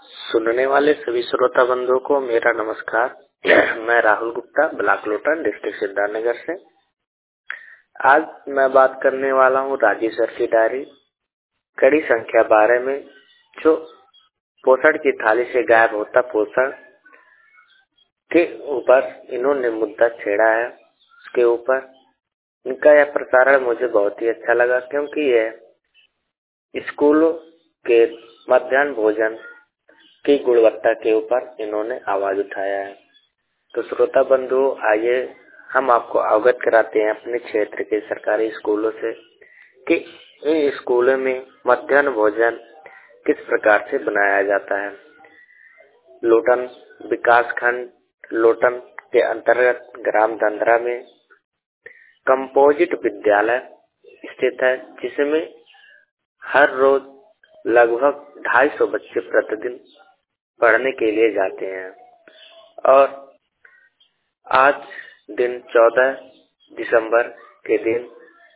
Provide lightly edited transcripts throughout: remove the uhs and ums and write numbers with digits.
सुनने वाले सभी श्रोता बंधुओं को मेरा नमस्कार। मैं राहुल गुप्ता, ब्लॉक लोटन, डिस्ट्रिक्ट सिद्धार्थनगर से। आज मैं बात करने वाला हूँ राजीव सर की डायरी कड़ी संख्या 12 में, जो पोषण की थाली से गायब होता पोषण के ऊपर इन्होंने मुद्दा छेड़ा है। उसके ऊपर इनका यह प्रसारण मुझे बहुत ही अच्छा लगा, क्योंकि यह स्कूलों के मध्याह्न भोजन की गुणवत्ता के ऊपर इन्होंने आवाज उठाया है। तो श्रोता बंधु, आइए हम आपको अवगत कराते हैं अपने क्षेत्र के सरकारी स्कूलों से कि इन स्कूलों में मध्याह्न भोजन किस प्रकार से बनाया जाता है। लोटन विकास खंड लोटन के अंतर्गत ग्राम दंदरा में कंपोजिट विद्यालय स्थित है, जिसमें हर रोज लगभग 250 बच्चे प्रतिदिन पढ़ने के लिए जाते हैं। और आज दिन 14 दिसंबर के दिन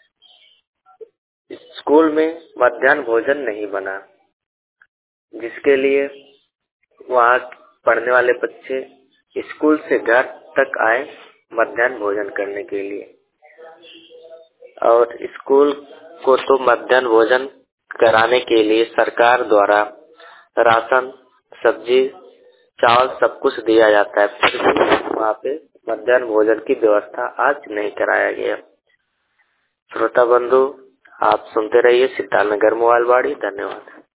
स्कूल में मध्याह्न भोजन नहीं बना, जिसके लिए वहाँ पढ़ने वाले बच्चे स्कूल से घर तक आए मध्याह्न भोजन करने के लिए। और स्कूल को तो मध्याह्न भोजन कराने के लिए सरकार द्वारा राशन, सब्जी, चावल सब कुछ दिया जाता है, फिर भी वहाँ पे मध्याह्न भोजन की व्यवस्था आज नहीं कराया गया। श्रोता बंधु, आप सुनते रहिए सिद्धार्थनगर मोबाइल वाड़ी। धन्यवाद।